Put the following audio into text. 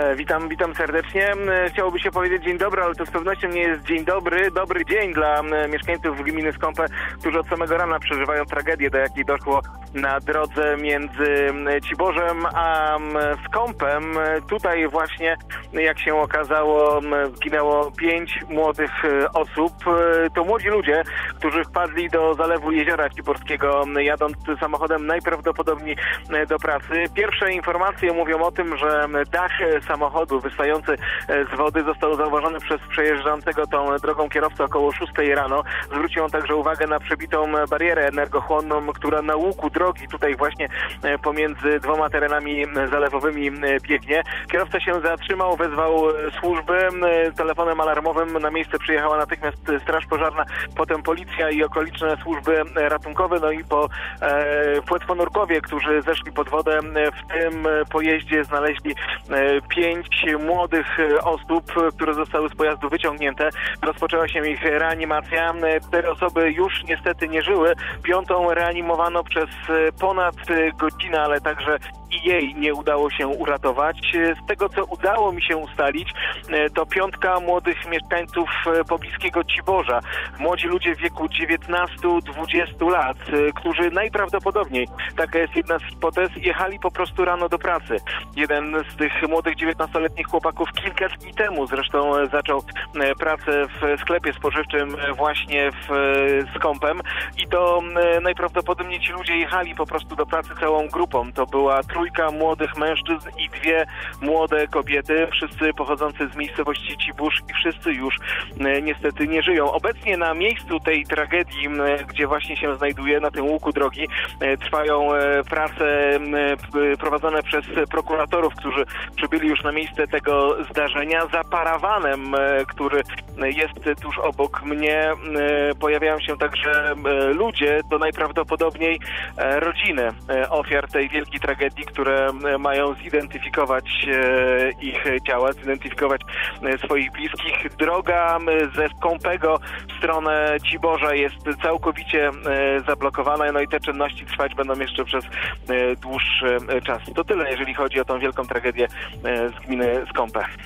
Witam serdecznie. Chciałoby się powiedzieć dzień dobry, ale to z pewnością nie jest dzień dobry dzień dla mieszkańców gminy Skąpe, którzy od samego rana przeżywają tragedię, do jakiej doszło na drodze między Ciborzem a Skąpem. Tutaj właśnie, jak się okazało, zginęło 5 młodych osób. To młodzi ludzie, którzy wpadli do zalewu Jeziora Ciborskiego, jadąc samochodem najprawdopodobniej do pracy. Pierwsze informacje mówią o tym, że dach samochodu wystający z wody został zauważony przez przejeżdżającego tą drogą kierowcę około 6 rano. Zwrócił on także uwagę na przebitą barierę energochłonną, która na łuku drogi tutaj właśnie pomiędzy dwoma terenami zalewowymi biegnie. Kierowca się zatrzymał, wezwał służby. Telefonem alarmowym na miejsce przyjechała natychmiast straż pożarna, potem policja i okoliczne służby ratunkowe, no i po płetwonurkowie, którzy zeszli pod wodę. W tym pojeździe znaleźli 5 młodych osób, które zostały z pojazdu wyciągnięte. Rozpoczęła się ich reanimacja. 4 osoby już niestety nie żyły. 5. reanimowano przez ponad godzinę, ale także i jej nie udało się uratować. Z tego, co udało mi się ustalić, to 5 młodych mieszkańców pobliskiego Ciborza. Młodzi ludzie w wieku 19-20 lat, którzy najprawdopodobniej, taka jest jedna z hipotez, jechali po prostu rano do pracy. Jeden z tych młodych 19-letnich chłopaków kilka dni temu zresztą zaczął pracę w sklepie spożywczym właśnie w Skąpem i to najprawdopodobniej ci ludzie jechali po prostu do pracy całą grupą. To była 3 młodych mężczyzn i 2 młode kobiety, wszyscy pochodzący z miejscowości Cibórz i wszyscy już niestety nie żyją. Obecnie na miejscu tej tragedii, gdzie właśnie się znajduje, na tym łuku drogi, trwają prace prowadzone przez prokuratorów, którzy przybyli już na miejsce tego zdarzenia. Za parawanem, który jest tuż obok mnie, pojawiają się także ludzie, to najprawdopodobniej rodziny ofiar tej wielkiej tragedii, które mają zidentyfikować ich ciała, zidentyfikować swoich bliskich. Droga ze Skąpego w stronę Ciborza jest całkowicie zablokowana, no i te czynności trwać będą jeszcze przez dłuższy czas. To tyle, jeżeli chodzi o tą wielką tragedię z gminy Skąpe.